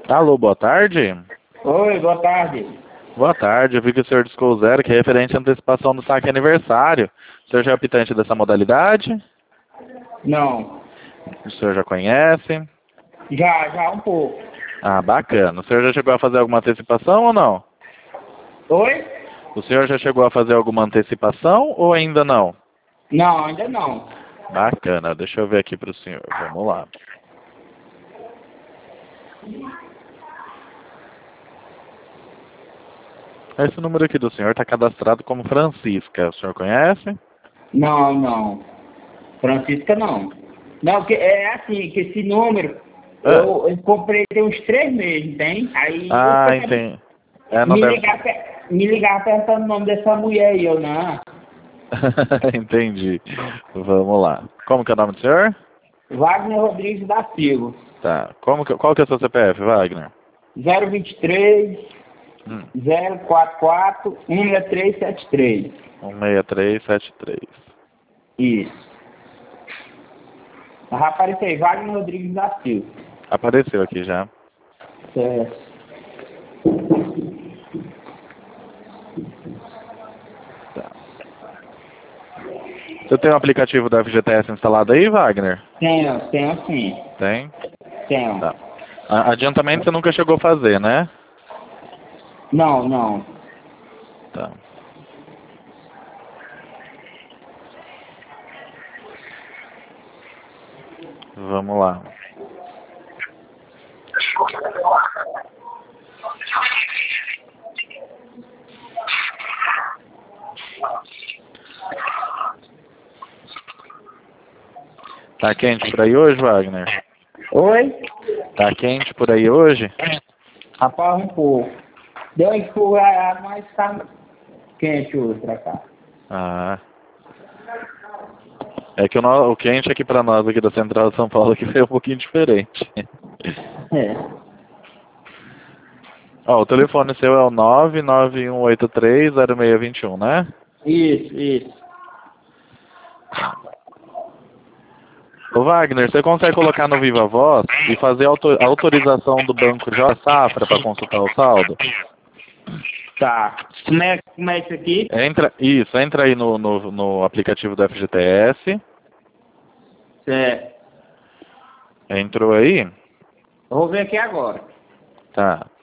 Alô, boa tarde. Oi, boa tarde. Boa tarde, eu vi que o senhor discou zero, que é referente à antecipação do saque aniversário. O senhor já é optante dessa modalidade? Não, O senhor já conhece? já um pouco. Ah, bacana. O senhor já chegou a fazer alguma antecipação ou não? Oi? O senhor já chegou a fazer alguma antecipação ou ainda não? Não, ainda não. Bacana, deixa eu ver aqui para o senhor. Vamos lá. Esse número aqui do senhor está cadastrado como Francisca. O senhor conhece? Não. Francisca não. Não, que é assim, que esse número eu comprei tem uns 3 meses, tem? Aí Ah, você entendi. É, não deve... me ligar perguntando o nome dessa mulher aí, eu não. Entendi. Vamos lá. Como que é o nome do senhor? Wagner Rodrigues da Silva. Tá. Qual que é o seu CPF, Wagner? 023 044 16373. 16373. Isso. Já apareceu aí, Wagner Rodrigues da Silva. Apareceu aqui já. Certo. Tá. Você tem o aplicativo da FGTS instalado aí, Wagner? Tenho sim. Tem? Tenho. Tá. Adiantamento você nunca chegou a fazer, né? Não. Tá. Vamos lá. Tá quente por aí hoje, Wagner? Oi? Tá quente por aí hoje? Rapaz, um pouco. Deu uma enxurrada, mas tá quente hoje pra cá. Ah. É que o quente aqui pra nós aqui da Central de São Paulo aqui foi um pouquinho diferente. É. Ó, o telefone seu é o 991830621, né? Isso. Ô Wagner, você consegue colocar no Viva Voz e fazer a autorização do Banco J Safra para consultar o saldo? Tá. Como é isso aqui? Entra aí no aplicativo do FGTS. Certo. Entrou aí? Eu vou ver aqui agora. Tá.